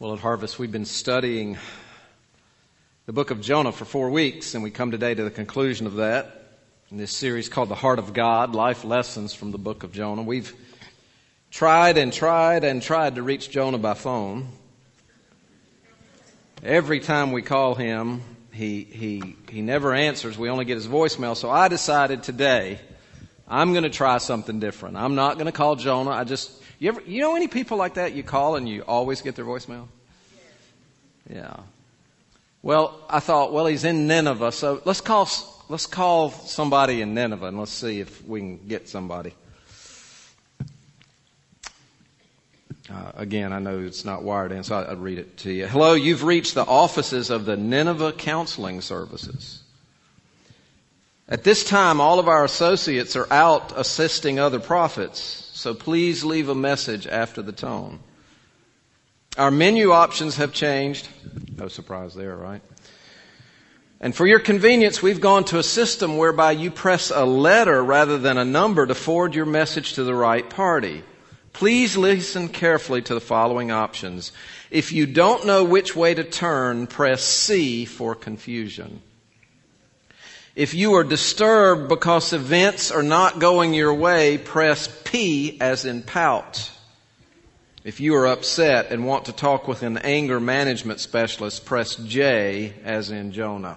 Well, at Harvest, we've been studying the book of Jonah for 4 weeks, and we come today to the conclusion of that in this series called The Heart of God, Life Lessons from the book of Jonah. We've tried to reach Jonah by phone. Every time we call him, he never answers. We only get his voicemail. So I decided today I'm going to try something different. I'm not going to call Jonah. You know any people like that you call and you always get their voicemail? Yeah. Well, I thought, he's in Nineveh, so let's call somebody in Nineveh and let's see if we can get somebody. Again, I know it's not wired in, so I'll read it to you. Hello, you've reached the offices of the Nineveh Counseling Services. At this time, all of our associates are out assisting other prophets. So please leave a message after the tone. Our menu options have changed. No surprise there, right? And for your convenience, we've gone to a system whereby you press a letter rather than a number to forward your message to the right party. Please listen carefully to the following options. If you don't know which way to turn, press C for confusion. If you are disturbed because events are not going your way, press P as in pout. If you are upset and want to talk with an anger management specialist, press J as in Jonah.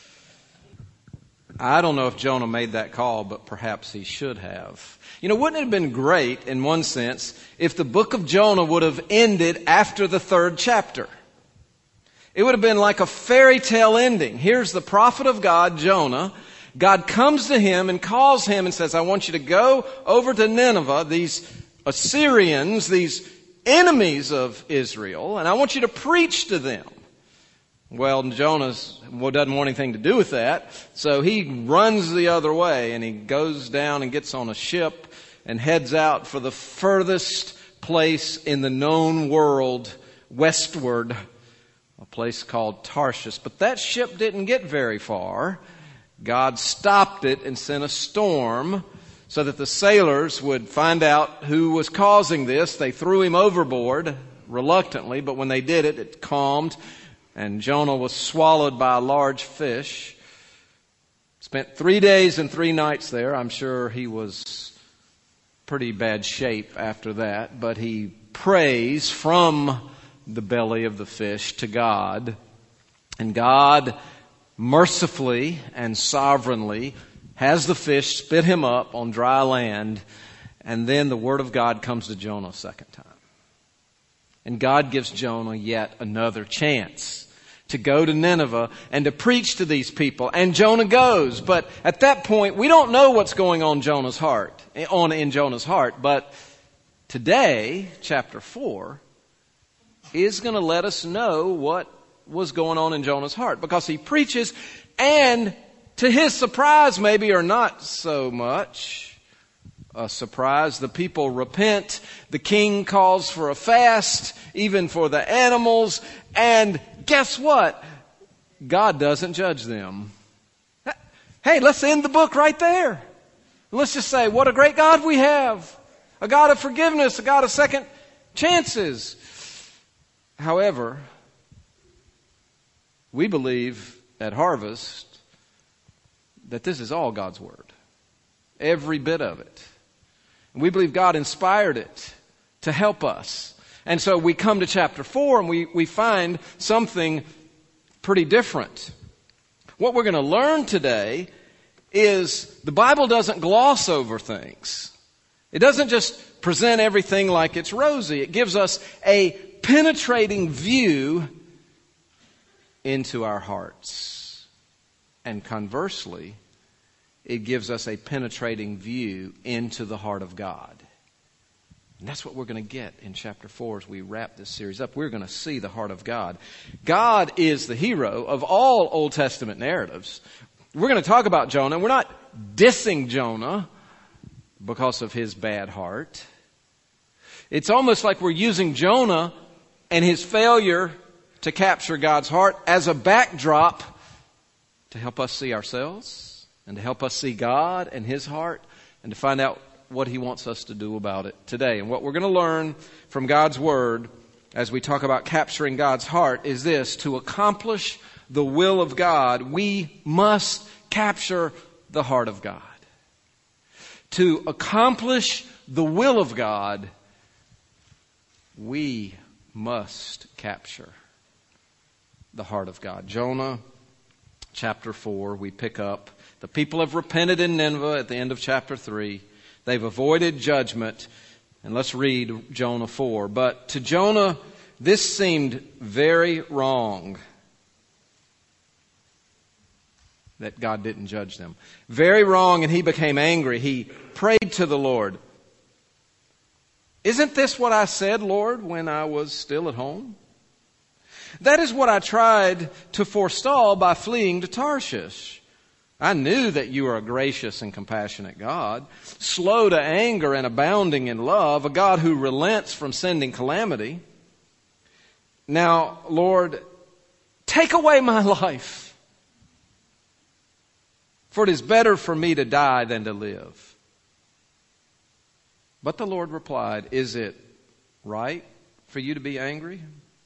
I don't know if Jonah made that call, but perhaps he should have. Wouldn't it have been great in one sense if the book of Jonah would have ended after the 3rd chapter? It would have been like a fairy tale ending. Here's the prophet of God, Jonah. God comes to him and calls him and says, I want you to go over to Nineveh, these Assyrians, these enemies of Israel, and I want you to preach to them. Well, Jonah doesn't want anything to do with that, so he runs the other way and he goes down and gets on a ship and heads out for the furthest place in the known world westward, a place called Tarshish. But that ship didn't get very far. God stopped it and sent a storm so that the sailors would find out who was causing this. They threw him overboard reluctantly, but when they did it, it calmed, and Jonah was swallowed by a large fish. Spent 3 days and 3 nights there. I'm sure he was pretty bad shape after that, but he prays from the belly of the fish to God. And God mercifully and sovereignly has the fish spit him up on dry land. And then the word of God comes to Jonah a second time. And God gives Jonah yet another chance to go to Nineveh and to preach to these people. And Jonah goes. But at that point, we don't know what's going on in Jonah's heart. But today, chapter 4, is going to let us know what was going on in Jonah's heart, because he preaches, and to his surprise, maybe, or not so much a surprise, the people repent. The king calls for a fast, even for the animals, and guess what? God doesn't judge them. Hey, let's end the book right there. Let's just say, what a great God we have. A God of forgiveness, a God of second chances. However, we believe at Harvest that this is all God's Word. Every bit of it. And we believe God inspired it to help us. And so we come to chapter 4 and we find something pretty different. What we're going to learn today is the Bible doesn't gloss over things. It doesn't just present everything like it's rosy. It gives us a penetrating view into our hearts. And conversely, it gives us a penetrating view into the heart of God. And that's what we're going to get in chapter 4 as we wrap this series up. We're going to see the heart of God. God is the hero of all Old Testament narratives. We're going to talk about Jonah. We're not dissing Jonah because of his bad heart. It's almost like we're using Jonah and his failure to capture God's heart as a backdrop to help us see ourselves and to help us see God and His heart and to find out what He wants us to do about it today. And what we're going to learn from God's Word as we talk about capturing God's heart is this: to accomplish the will of God, we must capture the heart of God. To accomplish the will of God, we must capture the heart of God. Jonah chapter 4, we pick up. The people have repented in Nineveh at the end of chapter 3. They've avoided judgment. And let's read Jonah 4. But to Jonah, this seemed very wrong that God didn't judge them. Very wrong, and he became angry. He prayed to the Lord. Isn't this what I said, Lord, when I was still at home? That is what I tried to forestall by fleeing to Tarshish. I knew that you are a gracious and compassionate God, slow to anger and abounding in love, a God who relents from sending calamity. Now, Lord, take away my life, for it is better for me to die than to live. But the Lord replied, is it right for you to be angry?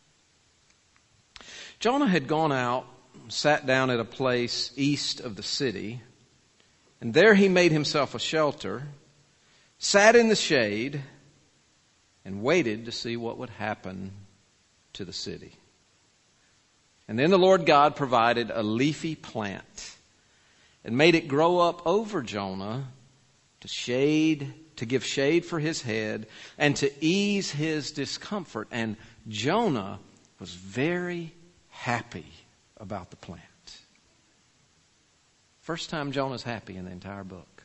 Jonah had gone out, sat down at a place east of the city, and there he made himself a shelter, sat in the shade, and waited to see what would happen to the city. And then the Lord God provided a leafy plant and made it grow up over Jonah to give shade for his head and to ease his discomfort. And Jonah was very happy about the plant. First time Jonah's happy in the entire book.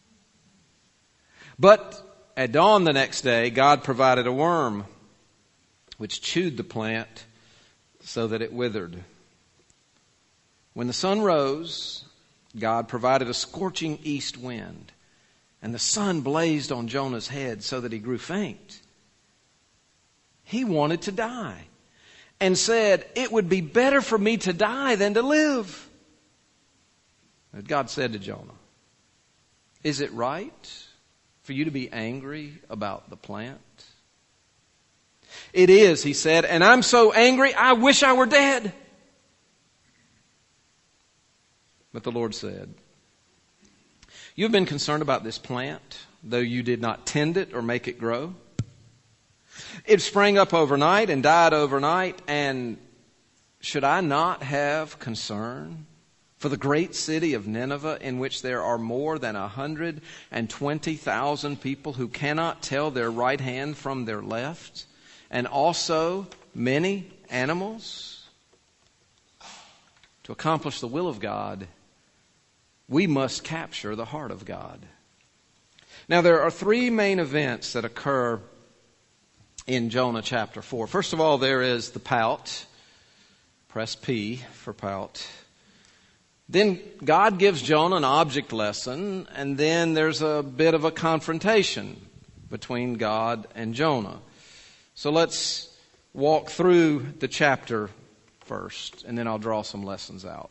But at dawn the next day, God provided a worm which chewed the plant so that it withered. When the sun rose, God provided a scorching east wind, and the sun blazed on Jonah's head so that he grew faint. He wanted to die and said, it would be better for me to die than to live. But God said to Jonah, is it right for you to be angry about the plant? It is, he said, and I'm so angry I wish I were dead. But the Lord said, you've been concerned about this plant, though you did not tend it or make it grow. It sprang up overnight and died overnight, and should I not have concern for the great city of Nineveh, in which there are more than 120,000 people who cannot tell their right hand from their left, and also many animals? To accomplish the will of God, we must capture the heart of God. Now, there are three main events that occur in Jonah chapter 4. First of all, there is the pout. Press P for pout. Then God gives Jonah an object lesson, and then there's a bit of a confrontation between God and Jonah. So let's walk through the chapter first, and then I'll draw some lessons out.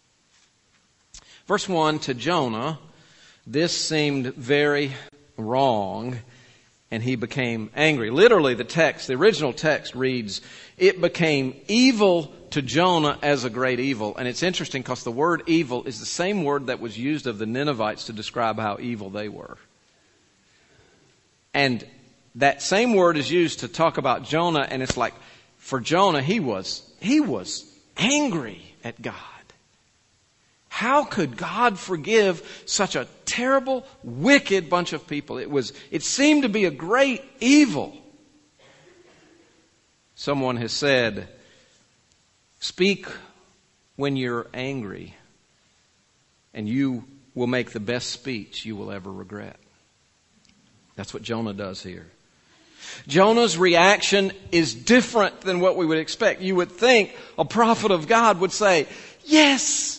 Verse 1, to Jonah, this seemed very wrong, and he became angry. Literally, the original text reads, it became evil to Jonah as a great evil. And it's interesting because the word evil is the same word that was used of the Ninevites to describe how evil they were. And that same word is used to talk about Jonah, and it's like, for Jonah, he was angry at God. How could God forgive such a terrible, wicked bunch of people? It seemed to be a great evil. Someone has said, speak when you're angry, and you will make the best speech you will ever regret. That's what Jonah does here. Jonah's reaction is different than what we would expect. You would think a prophet of God would say, yes,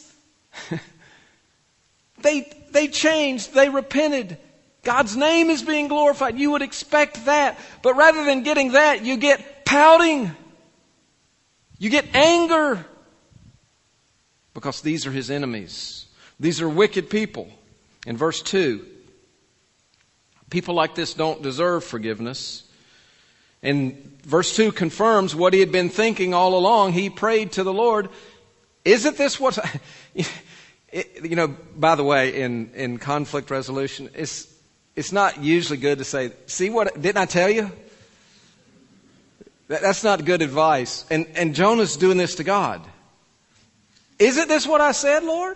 they changed, they repented. God's name is being glorified. You would expect that. But rather than getting that, you get pouting. You get anger. Because these are his enemies. These are wicked people. In verse 2, people like this don't deserve forgiveness. And verse 2 confirms what he had been thinking all along. He prayed to the Lord, isn't this what... by the way, in conflict resolution, it's not usually good to say, see what, didn't I tell you? That's not good advice. And Jonah's doing this to God. Isn't this what I said, Lord?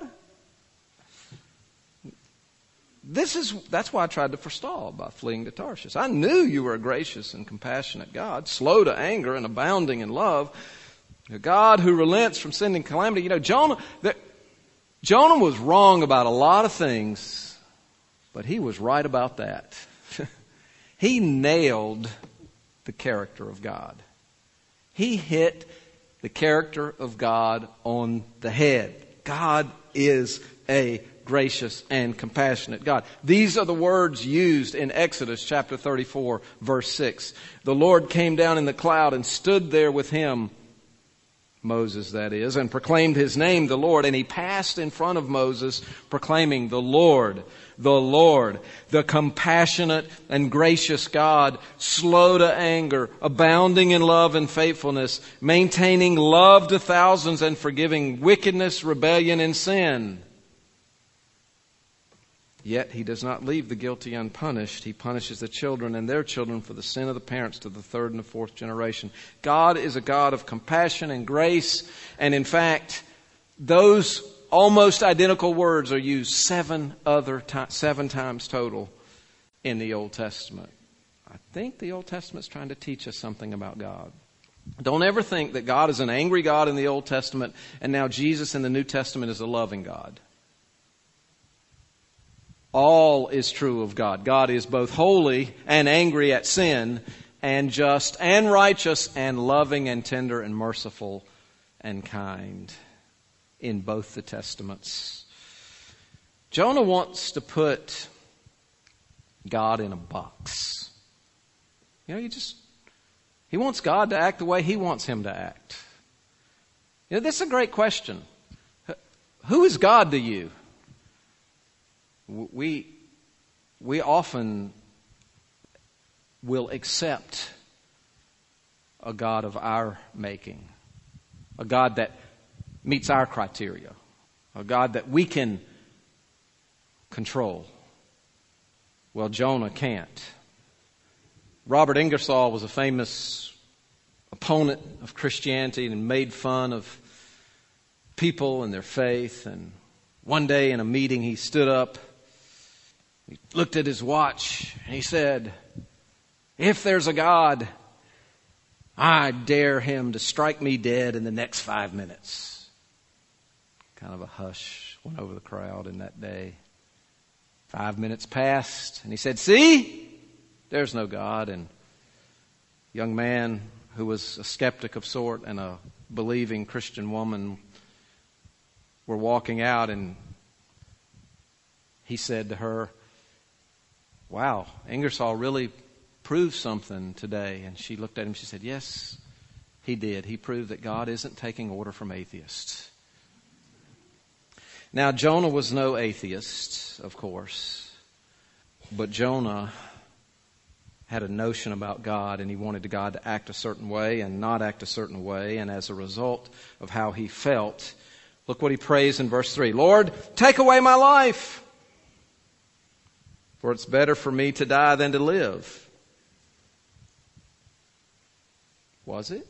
That's why I tried to forestall by fleeing to Tarshish. I knew you were a gracious and compassionate God, slow to anger and abounding in love, a God who relents from sending calamity. Jonah was wrong about a lot of things, but he was right about that. He nailed the character of God. He hit the character of God on the head. God is a gracious and compassionate God. These are the words used in Exodus chapter 34, verse 6. The Lord came down in the cloud and stood there with him, Moses that is, and proclaimed his name, the Lord. And he passed in front of Moses, proclaiming, the Lord, the compassionate and gracious God, slow to anger, abounding in love and faithfulness, maintaining love to thousands and forgiving wickedness, rebellion, and sin. Yet he does not leave the guilty unpunished. He punishes the children and their children for the sin of the parents to the third and the fourth generation. God is a God of compassion and grace. And in fact, those almost identical words are used seven times total in the Old Testament. I think the Old Testament's trying to teach us something about God. Don't ever think that God is an angry God in the Old Testament and now Jesus in the New Testament is a loving God. All is true of God. God is both holy and angry at sin, and just and righteous and loving and tender and merciful and kind in both the Testaments. Jonah wants to put God in a box. He wants God to act the way he wants him to act. This is a great question. Who is God to you? We often will accept a God of our making, a God that meets our criteria, a God that we can control. Well, Jonah can't. Robert Ingersoll was a famous opponent of Christianity and made fun of people and their faith. And one day in a meeting he stood up, he looked at his watch, and he said, if there's a God, I dare him to strike me dead in the next 5 minutes. Kind of a hush went over the crowd in that day. 5 minutes passed, and he said, see, there's no God. And a young man who was a skeptic of sort and a believing Christian woman were walking out, and he said to her, wow, Ingersoll really proved something today. And she looked at him, she said, yes, he did. He proved that God isn't taking order from atheists. Now, Jonah was no atheist, of course, but Jonah had a notion about God, and he wanted God to act a certain way and not act a certain way. And as a result of how he felt, look what he prays in verse 3. Lord, take away my life, for it's better for me to die than to live. Was it?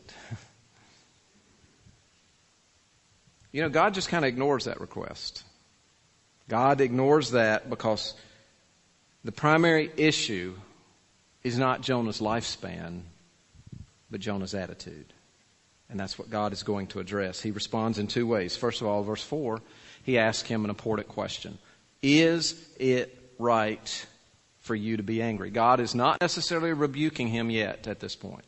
God just kind of ignores that request. God ignores that because the primary issue is not Jonah's lifespan, but Jonah's attitude. And that's what God is going to address. He responds in two ways. First of all, verse 4, he asks him an important question. Is it right for you to be angry? God is not necessarily rebuking him yet at this point.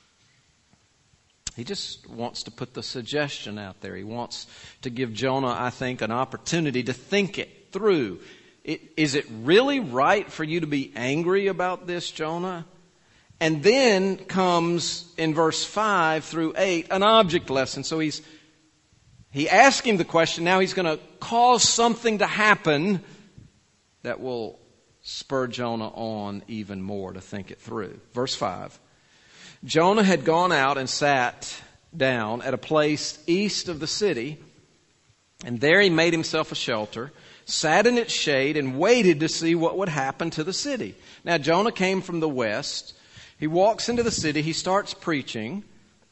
He just wants to put the suggestion out there. He wants to give Jonah, I think, an opportunity to think it through. Is it really right for you to be angry about this, Jonah? And then comes in verse 5 through 8 an object lesson. So he asked him the question. Now he's going to cause something to happen that will spur Jonah on even more to think it through. Verse 5. Jonah had gone out and sat down at a place east of the city, and there he made himself a shelter, sat in its shade, and waited to see what would happen to the city. Now Jonah came from the west. He walks into the city. He starts preaching.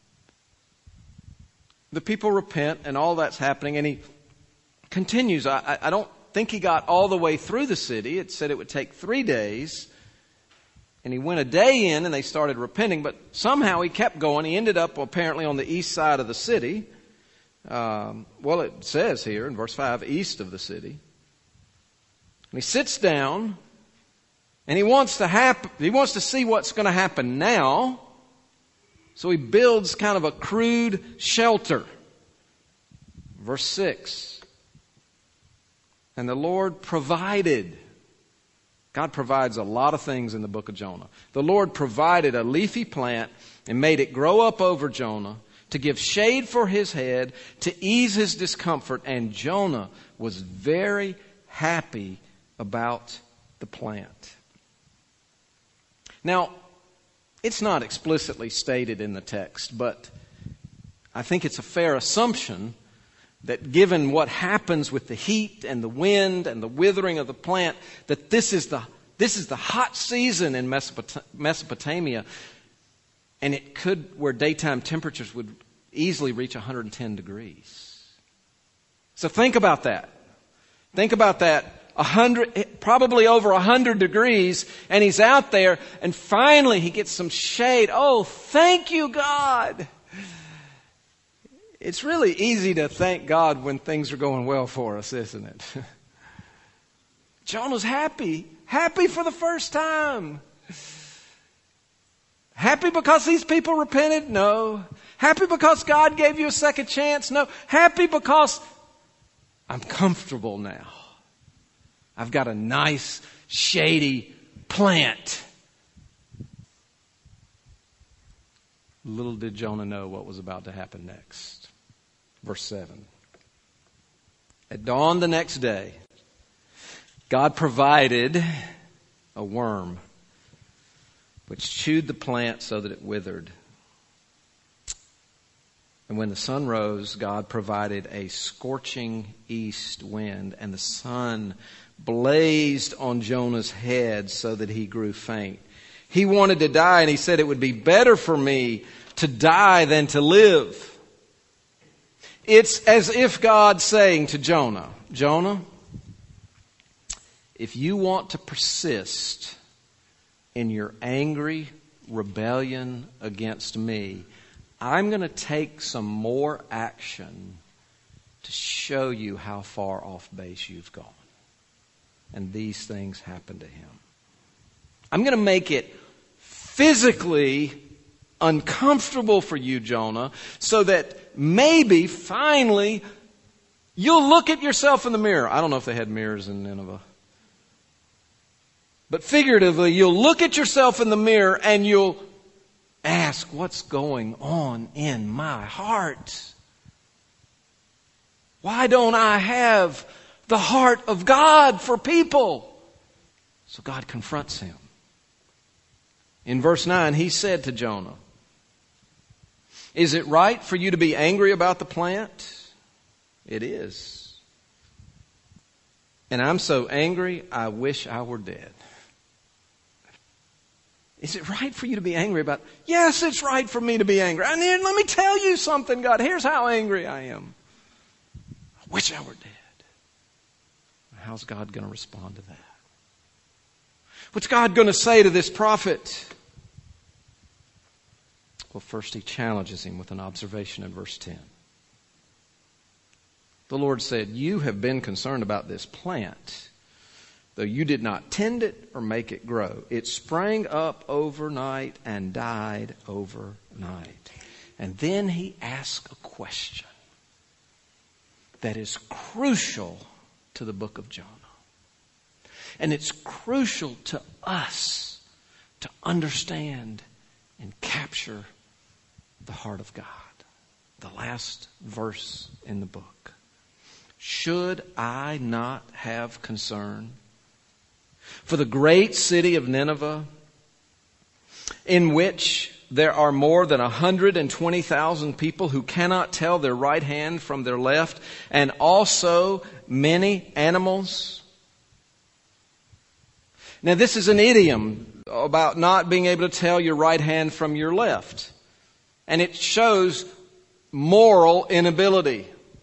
The people repent, and all that's happening, and he continues. I don't think he got all the way through the city. It said it would take 3 days. And he went a day in, and they started repenting. But somehow he kept going. He ended up apparently on the east side of the city. Well, it says here in verse 5, east of the city. And he sits down, and he wants to see what's going to happen now. So he builds kind of a crude shelter. Verse 6. And the Lord provided. God provides a lot of things in the book of Jonah. The Lord provided a leafy plant and made it grow up over Jonah to give shade for his head, to ease his discomfort. And Jonah was very happy about the plant. Now, it's not explicitly stated in the text, but I think it's a fair assumption that given what happens with the heat and the wind and the withering of the plant, that this is the hot season in Mesopotamia, and it could, where daytime temperatures would easily reach 110 degrees. So think about that. Think about that. Probably over 100 degrees, and he's out there, and finally he gets some shade. Oh, thank you, God. It's really easy to thank God when things are going well for us, isn't it? Jonah's happy for the first time. Happy because these people repented? No. Happy because God gave you a second chance? No. Happy because I'm comfortable now. I've got a nice, shady plant. Little did Jonah know what was about to happen next. Verse 7. At dawn the next day, God provided a worm which chewed the plant so that it withered. And when the sun rose, God provided a scorching east wind, and the sun blazed on Jonah's head so that he grew faint. He wanted to die, and he said, it would be better for me to die than to live. It's as if God's saying to Jonah, Jonah, if you want to persist in your angry rebellion against me, I'm going to take some more action to show you how far off base you've gone. And these things happened to him. I'm going to make it physically uncomfortable for you, Jonah, so that maybe finally you'll look at yourself in the mirror. I don't know if they had mirrors in Nineveh. But figuratively, you'll look at yourself in the mirror and you'll ask, what's going on in my heart? Why don't I have the heart of God for people? So God confronts him. In verse 9, he said to Jonah, is it right for you to be angry about the plant? It is. And I'm so angry, I wish I were dead. Is it right for you to be angry about? Yes, it's right for me to be angry. And let me tell you something, God. Here's how angry I am. I wish I were dead. How's God going to respond to that? What's God going to say to this prophet? Well, first he challenges him with an observation in verse 10. The Lord said, you have been concerned about this plant, though you did not tend it or make it grow. It sprang up overnight and died overnight. And then he asks a question that is crucial to the book of Jonah. And it's crucial to us to understand and capture the heart of God. The last verse in the book. Should I not have concern for the great city of Nineveh, in which there are more than 120,000 people who cannot tell their right hand from their left, and also many animals. Now, this is an idiom about not being able to tell your right hand from your left. And it shows moral inability.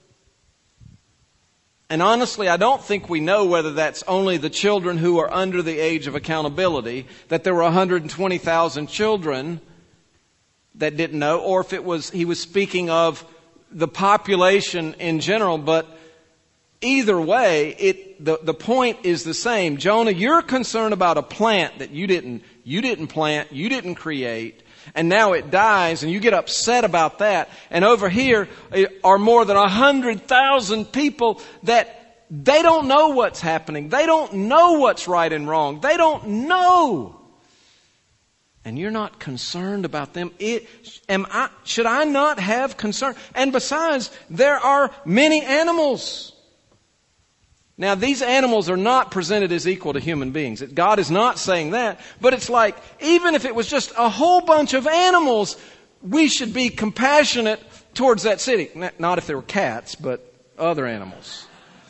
And honestly, I don't think we know whether that's only the children who are under the age of accountability, that there were 120,000 children that didn't know, or if he was speaking of the population in general. But either way, the point is the same. Jonah, you're concerned about a plant that you didn't plant, you didn't create, and now it dies, and you get upset about that. And over here are more than 100,000 people that they don't know what's happening. They don't know what's right and wrong. They don't know. And you're not concerned about them. Should I not have concern? And besides, there are many animals. Now, these animals are not presented as equal to human beings. God is not saying that. But it's like, even if it was just a whole bunch of animals, we should be compassionate towards that city. Not if they were cats, but other animals.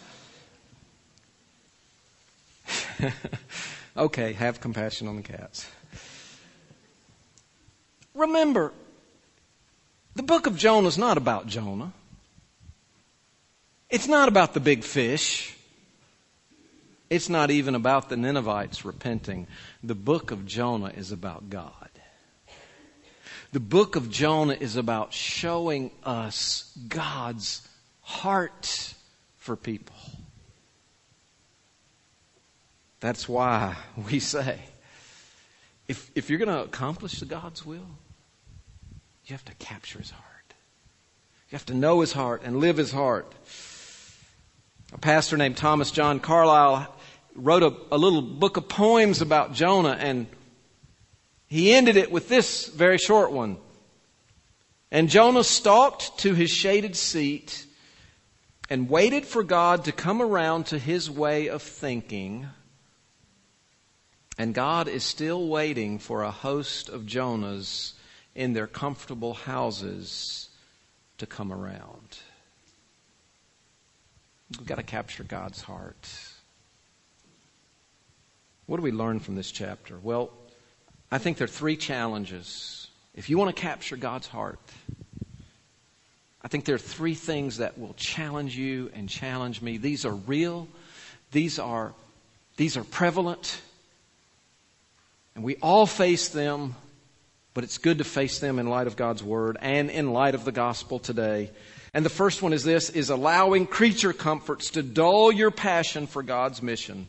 Okay, have compassion on the cats. Remember, the book of Jonah is not about Jonah. It's not about the big fish. It's not even about the Ninevites repenting. The book of Jonah is about God. The book of Jonah is about showing us God's heart for people. That's why we say, if you're going to accomplish God's will, you have to capture His heart. You have to know His heart and live His heart. A pastor named Thomas John Carlyle wrote a little book of poems about Jonah, and he ended it with this very short one. And Jonah stalked to his shaded seat and waited for God to come around to his way of thinking. And God is still waiting for a host of Jonahs in their comfortable houses to come around. We've got to capture God's heart. What do we learn from this chapter? Well, I think there are three challenges. If you want to capture God's heart, I think there are three things that will challenge you and challenge me. These are real. These are prevalent. And we all face them, but it's good to face them in light of God's Word and in light of the gospel today. And the first one is this, is allowing creature comforts to dull your passion for God's mission.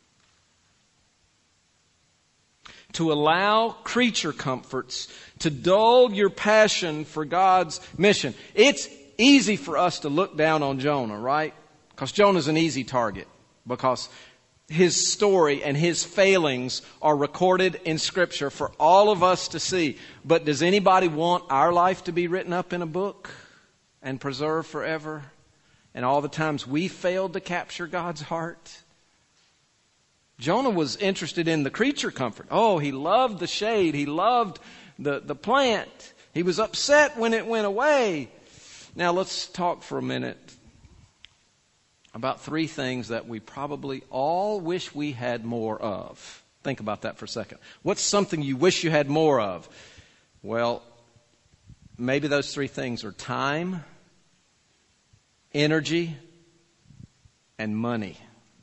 To allow creature comforts to dull your passion for God's mission. It's easy for us to look down on Jonah, right? Because Jonah's an easy target. Because his story and his failings are recorded in Scripture for all of us to see. But does anybody want our life to be written up in a book and preserved forever? And all the times we failed to capture God's heart? Jonah was interested in the creature comfort. Oh, he loved the shade. He loved the plant. He was upset when it went away. Now let's talk for a minute about three things that we probably all wish we had more of. Think about that for a second. What's something you wish you had more of? Well, maybe those three things are time, energy, and money.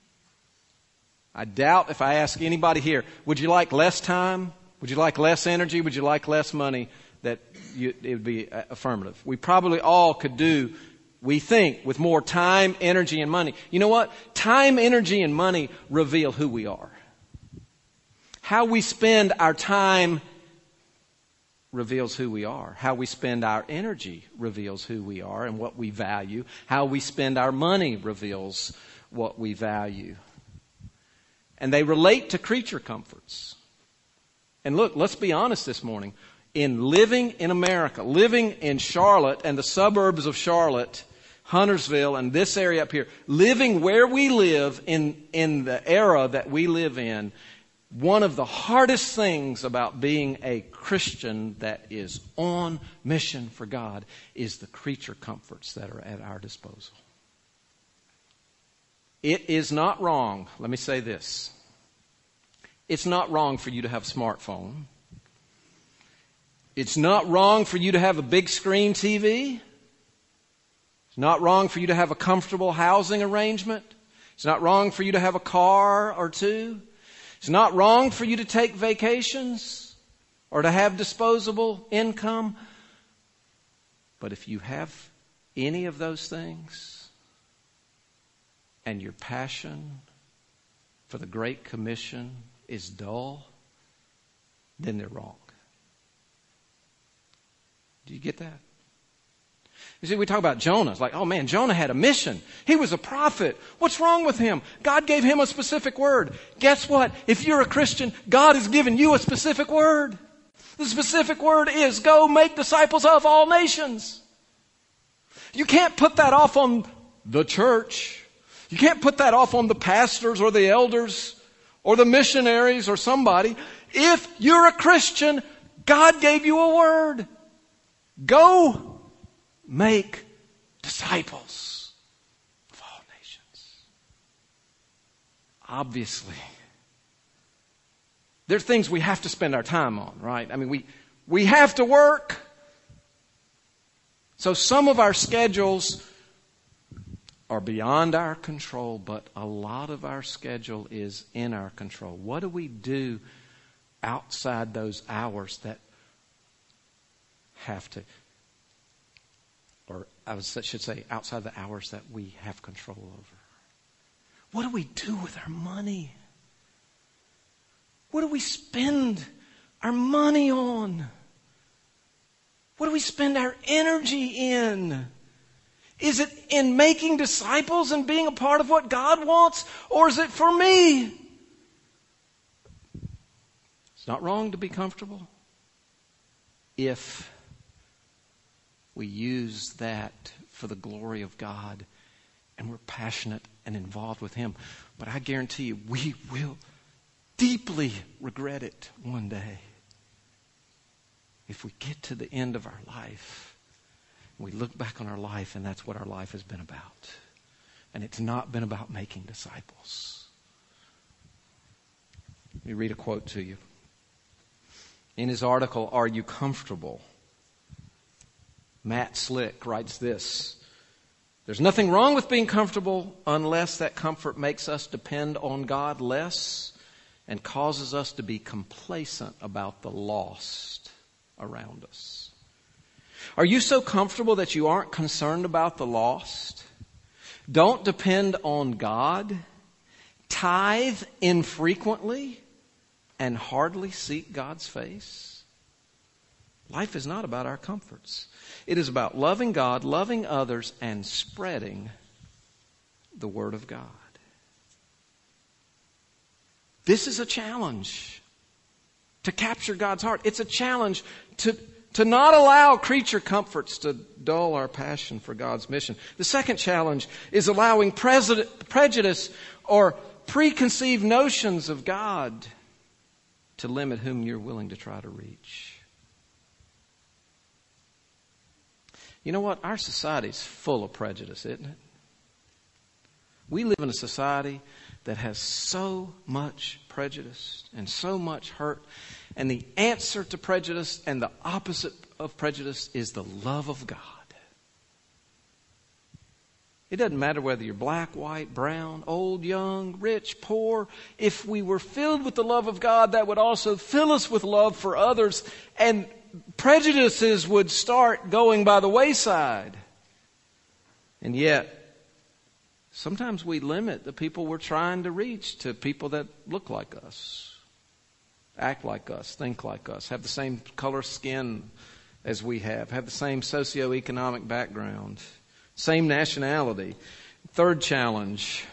I doubt if I ask anybody here, would you like less time? Would you like less energy? Would you like less money? It would be affirmative. We probably all could do, we think, with more time, energy, and money. You know what? Time, energy, and money reveal who we are. How we spend our time reveals who we are. How we spend our energy reveals who we are and what we value. How we spend our money reveals what we value. And they relate to creature comforts. And look, let's be honest this morning. In living in America, living in Charlotte and the suburbs of Charlotte, Huntersville and this area up here, living where we live in the era that we live in, one of the hardest things about being a Christian that is on mission for God is the creature comforts that are at our disposal. It is not wrong, let me say this. It's not wrong for you to have a smartphone. It's not wrong for you to have a big screen TV. It's not wrong for you to have a comfortable housing arrangement. It's not wrong for you to have a car or two. It's not wrong for you to take vacations or to have disposable income. But if you have any of those things and your passion for the Great Commission is dull, then they're wrong. Do you get that? You see, we talk about Jonah. It's like, oh man, Jonah had a mission. He was a prophet. What's wrong with him? God gave him a specific word. Guess what? If you're a Christian, God has given you a specific word. The specific word is, go make disciples of all nations. You can't put that off on the church. You can't put that off on the pastors or the elders or the missionaries or somebody. If you're a Christian, God gave you a word. Go make disciples of all nations. Obviously, there are things we have to spend our time on, right? I mean, we have to work. So some of our schedules are beyond our control, but a lot of our schedule is in our control. What do we do outside those hours that have to, or I should say outside the hours that we have control over? What do we do with our money? What do we spend our money on? What do we spend our energy in? Is it in making disciples and being a part of what God wants? Or is it for me? It's not wrong to be comfortable if we use that for the glory of God and we're passionate and involved with Him. But I guarantee you, we will deeply regret it one day. If we get to the end of our life, we look back on our life and that's what our life has been about. And it's not been about making disciples. Let me read a quote to you. In his article, Are You Comfortable?, Matt Slick writes this: there's nothing wrong with being comfortable unless that comfort makes us depend on God less and causes us to be complacent about the lost around us. Are you so comfortable that you aren't concerned about the lost? Don't depend on God, tithe infrequently, and hardly seek God's face? Life is not about our comforts. It is about loving God, loving others, and spreading the Word of God. This is a challenge to capture God's heart. It's a challenge to not allow creature comforts to dull our passion for God's mission. The second challenge is allowing prejudice or preconceived notions of God to limit whom you're willing to try to reach. You know what? Our society is full of prejudice, isn't it? We live in a society that has so much prejudice and so much hurt. And the answer to prejudice and the opposite of prejudice is the love of God. It doesn't matter whether you're black, white, brown, old, young, rich, poor. If we were filled with the love of God, that would also fill us with love for others, and prejudices would start going by the wayside. And yet, sometimes we limit the people we're trying to reach to people that look like us, act like us, think like us, have the same color skin as we have the same socioeconomic background, same nationality. Third challenge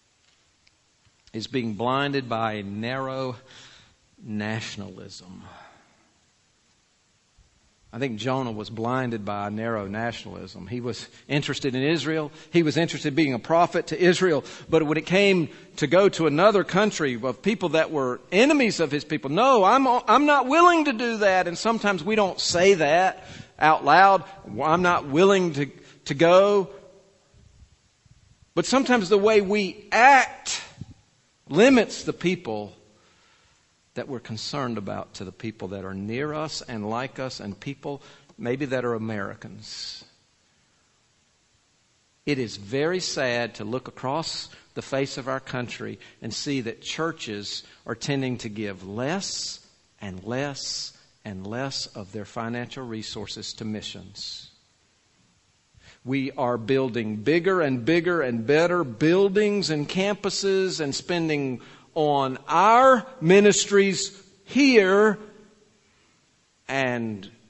is being blinded by narrow nationalism. I think Jonah was blinded by narrow nationalism. He was interested in Israel. He was interested in being a prophet to Israel. But when it came to go to another country of people that were enemies of his people, no, I'm not willing to do that. And sometimes we don't say that out loud. I'm not willing to go. But sometimes the way we act limits the people that we're concerned about to the people that are near us and like us and people maybe that are Americans. It is very sad to look across the face of our country and see that churches are tending to give less and less and less of their financial resources to missions. We are building bigger and bigger and better buildings and campuses and spending on our ministries here and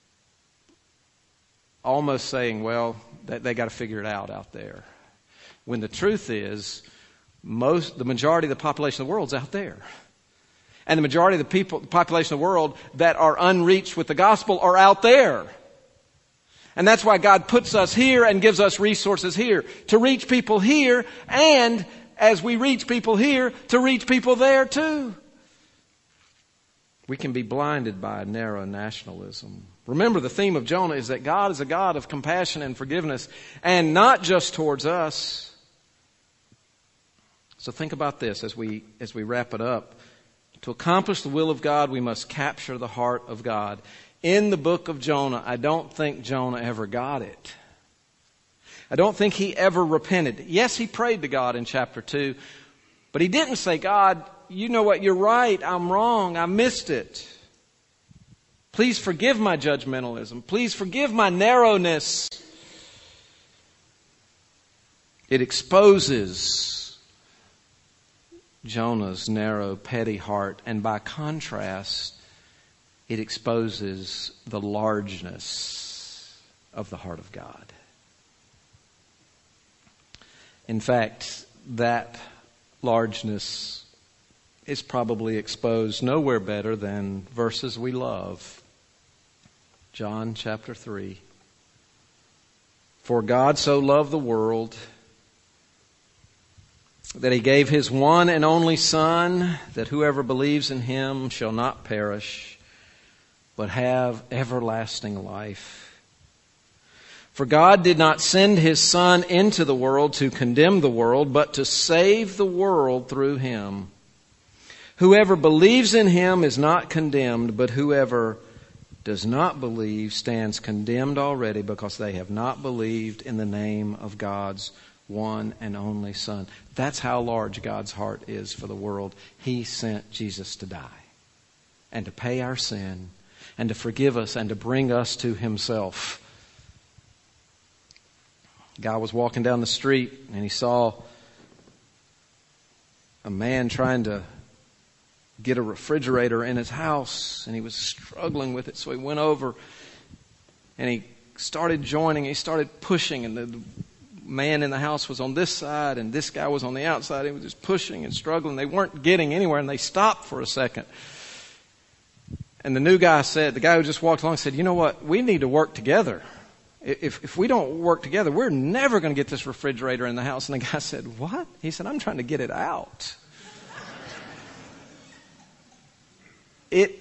almost saying, well, they got to figure it out there. When the truth is, the majority of the population of the world is out there. And the majority of the population of the world that are unreached with the gospel are out there. And that's why God puts us here and gives us resources here to reach people here, and as we reach people here, to reach people there too. We can be blinded by narrow nationalism. Remember, the theme of Jonah is that God is a God of compassion and forgiveness, and not just towards us. So think about this as we wrap it up. To accomplish the will of God, we must capture the heart of God. In the book of Jonah, I don't think Jonah ever got it. I don't think he ever repented. Yes, he prayed to God in chapter 2, but he didn't say, God, you know what, you're right, I'm wrong, I missed it. Please forgive my judgmentalism. Please forgive my narrowness. It exposes Jonah's narrow, petty heart, and by contrast, it exposes the largeness of the heart of God. In fact, that largeness is probably exposed nowhere better than verses we love. John chapter 3. For God so loved the world that He gave His one and only Son, that whoever believes in Him shall not perish, but have everlasting life. For God did not send His Son into the world to condemn the world, but to save the world through Him. Whoever believes in Him is not condemned, but whoever does not believe stands condemned already, because they have not believed in the name of God's one and only Son. That's how large God's heart is for the world. He sent Jesus to die and to pay our sin and to forgive us and to bring us to Himself. A guy was walking down the street and he saw a man trying to get a refrigerator in his house, and he was struggling with it. So he went over and he started joining. He started pushing, and the man in the house was on this side and this guy was on the outside. He was just pushing and struggling. They weren't getting anywhere, and they stopped for a second. And the new guy said, the guy who just walked along said, you know what, we need to work together. If we don't work together, we're never going to get this refrigerator in the house. And the guy said, what? He said, I'm trying to get it out. It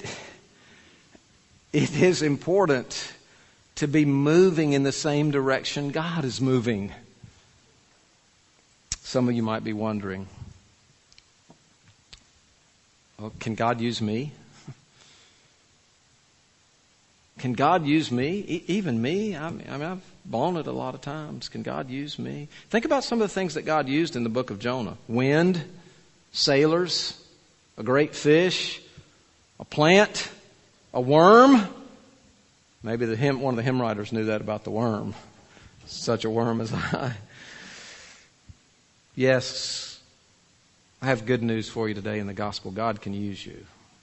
is important to be moving in the same direction God is moving. Some of you might be wondering, well, can God use me? Can God use me? Even me? I mean, I've blown it a lot of times. Can God use me? Think about some of the things that God used in the book of Jonah. Wind, sailors, a great fish, a plant, a worm. Maybe one of the hymn writers knew that about the worm. Such a worm as I. Yes, I have good news for you today in the gospel. God can use you.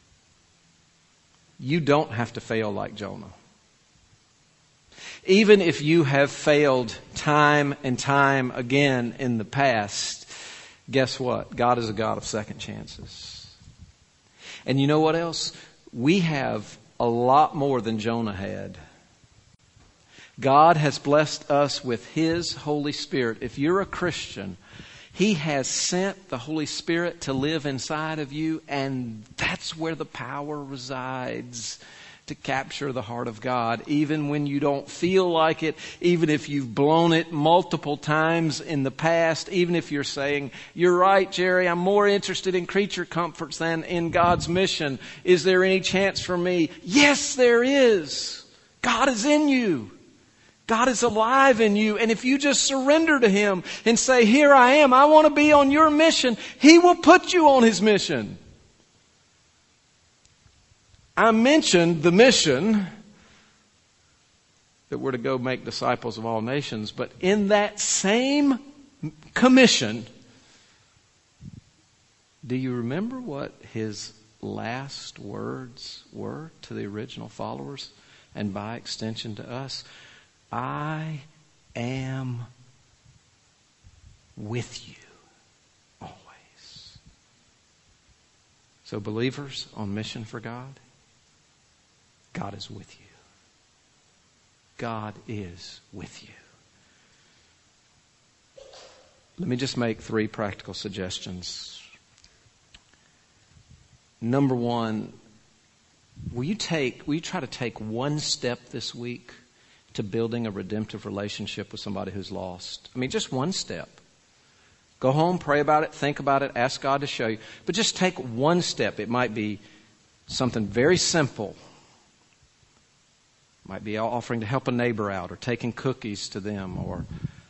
You don't have to fail like Jonah. Even if you have failed time and time again in the past, guess what? God is a God of second chances. And you know what else? We have a lot more than Jonah had. God has blessed us with His Holy Spirit. If you're a Christian, He has sent the Holy Spirit to live inside of you, and that's where the power resides to capture the heart of God, even when you don't feel like it, even if you've blown it multiple times in the past, even if you're saying, "You're right, Jerry, I'm more interested in creature comforts than in God's mission. Is there any chance for me?" Yes, there is. God is in you. God is alive in you. And if you just surrender to Him and say, "Here I am, I want to be on your mission," He will put you on His mission. I mentioned the mission that we're to go make disciples of all nations, but in that same commission, do you remember what His last words were to the original followers, and by extension to us? "I am with you always." So believers on mission for God, God is with you. God is with you. Let me just make 3 practical suggestions. Number 1, will you try to take one step this week to building a redemptive relationship with somebody who's lost? I mean, just one step. Go home, pray about it, think about it, ask God to show you. But just take one step. It might be something very simple. Might be offering to help a neighbor out, or taking cookies to them, or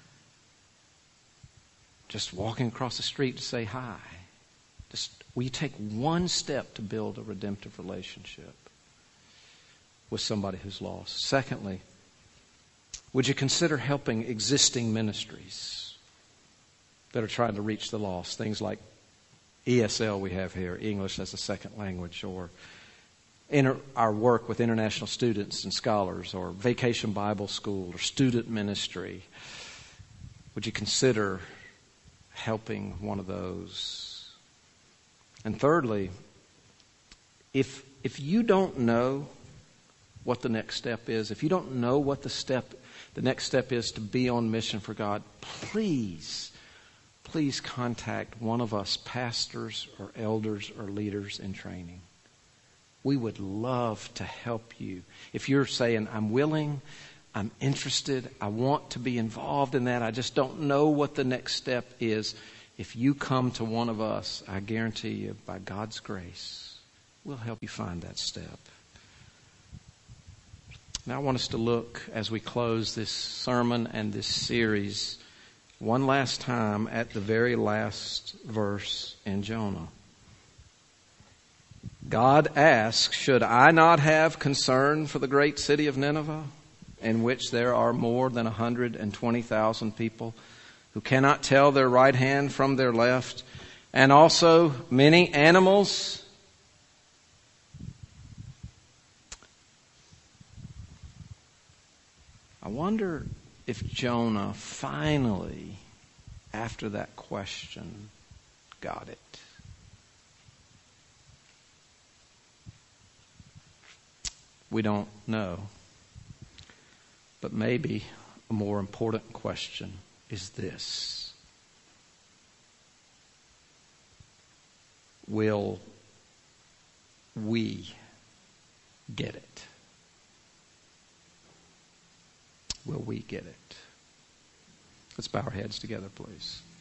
just walking across the street to say hi. Will you take one step to build a redemptive relationship with somebody who's lost? Secondly, would you consider helping existing ministries that are trying to reach the lost? Things like ESL we have here, English as a Second Language, or our work with international students and scholars, or Vacation Bible School, or student ministry. Would you consider helping one of those? And thirdly, if you don't know what the next step is, if you don't know what the next step is to be on mission for God, please contact one of us pastors or elders or leaders in training. We would love to help you. If you're saying, "I'm willing, I'm interested, I want to be involved in that, I just don't know what the next step is," if you come to one of us, I guarantee you, by God's grace, we'll help you find that step. Now I want us to look, as we close this sermon and this series, one last time at the very last verse in Jonah. God asks, "Should I not have concern for the great city of Nineveh, in which there are more than 120,000 people who cannot tell their right hand from their left, and also many animals?" I wonder if Jonah finally, after that question, got it. We don't know. But maybe a more important question is this: will we get it? Will we get it? Let's bow our heads together, please.